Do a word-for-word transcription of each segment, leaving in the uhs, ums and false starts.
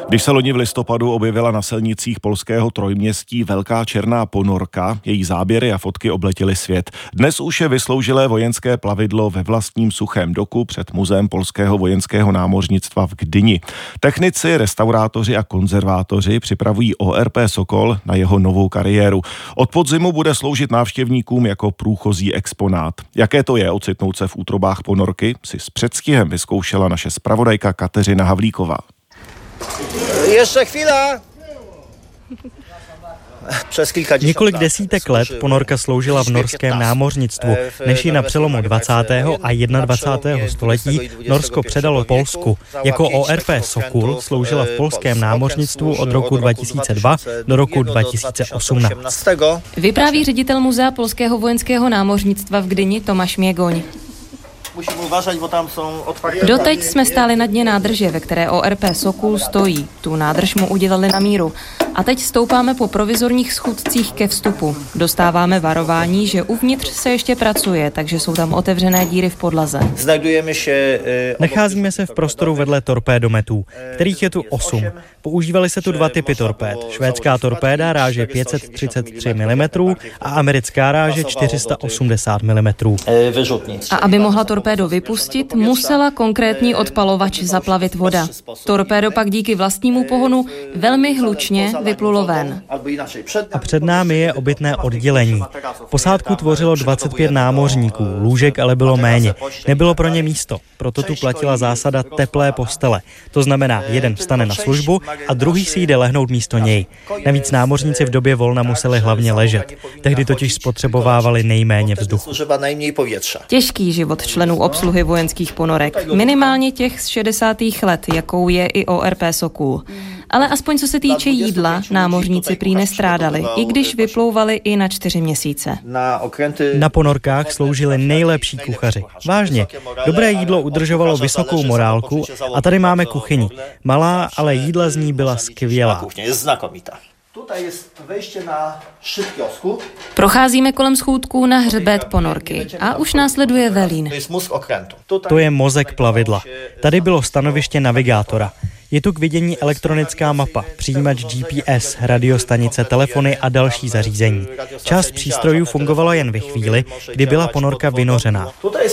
Když se loni v listopadu objevila na silnicích polského trojměstí velká černá ponorka, její záběry a fotky obletěly svět. Dnes už je vysloužilé vojenské plavidlo ve vlastním suchém doku před muzeem polského vojenského námořnictva v Gdyni. Technici, restaurátoři a konzervátoři připravují O R P Sokol na jeho novou kariéru. Od podzimu bude sloužit návštěvníkům jako průchozí exponát. Jaké to je ocitnout se v útrobách ponorky, si s předstihem vyzkoušela naše zpravodajka Kateřina Havlíková. Ještě chvíle. Několik desítek let ponorka sloužila v norském námořnictvu, než ji na přelomu dvacátého a dvacátého prvního století Norsko předalo Polsku. Jako O R P Sokol sloužila v polském námořnictvu od roku dva tisíce dva do roku dva tisíce osmnáct. Vypráví ředitel muzea polského vojenského námořnictva v Gdyni Tomáš Měgoň. Musím uvažovat, bo tam jsou otwarté. Doteď jsme stáli na dně nádrže, ve které O R P Sokol stojí. Tu nádrž mu udělali na míru. A teď stoupáme po provizorních schůdcích ke vstupu. Dostáváme varování, že uvnitř se ještě pracuje, takže jsou tam otevřené díry v podlaze. Znajdujeme se, Nacházíme se v prostoru vedle torpédometů, kterých je tu osm. Používaly se tu dva typy torpéd. Švédská torpéda ráže pět set třicet tři milimetrů a americká ráže čtyři sta osmdesát milimetrů. A aby mohla torpédo vypustit, musela konkrétní odpalovač zaplavit voda. Torpédo pak díky vlastnímu pohonu velmi hlučně vyplulo ven. A před námi je obytné oddělení. Posádku tvořilo dvacet pět námořníků, lůžek ale bylo méně. Nebylo pro ně místo, proto tu platila zásada teplé postele. To znamená, jeden vstane na službu a druhý si jde lehnout místo něj. Navíc námořníci v době volna museli hlavně ležet. Tehdy totiž spotřebovávali nejméně vzduchu. Těžký život členů obsluhy vojenských ponorek. Minimálně těch z šedesátých let, jakou je i O R P Sokol. Ale aspoň co se týče jídla, námořníci prý nestrádali, i když vyplouvali i na čtyři měsíce. Na ponorkách sloužili nejlepší kuchaři. Vážně, dobré jídlo udržovalo vysokou morálku a tady máme kuchyni. Malá, ale jídla z ní byla skvělá. Procházíme kolem schůdků na hřbet ponorky a už následuje velín. To je mozek plavidla. Tady bylo stanoviště navigátora. Je tu k vidění elektronická mapa, přijímač G P S, radiostanice, telefony a další zařízení. Část přístrojů fungovala jen ve chvíli, kdy byla ponorka vynořená.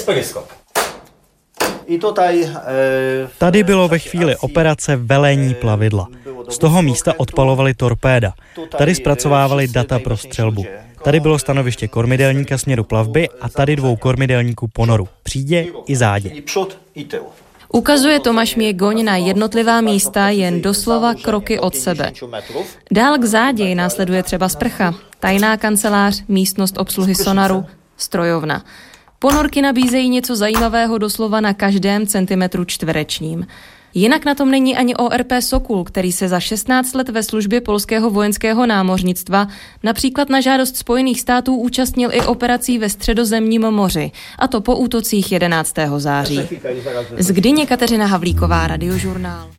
Tady bylo ve chvíli operace velení plavidla. Z toho místa odpalovali torpéda. Tady zpracovávali data pro střelbu. Tady bylo stanoviště kormidelníka směru plavby a tady dvou kormidelníků ponoru. Přídě i zádě. Ukazuje Tomáš Měgoň na jednotlivá místa jen doslova kroky od sebe. Dál k zádi následuje třeba sprcha, tajná kancelář, místnost obsluhy sonaru, strojovna. Ponorky nabízejí něco zajímavého doslova na každém centimetru čtverečním. Jinak na tom není ani O R P Sokol, který se za šestnáct let ve službě polského vojenského námořnictva například na žádost Spojených států účastnil i operací ve Středozemním moři, a to po útocích jedenáctého září. Z Gdyně Kateřina Havlíková, Radiožurnál.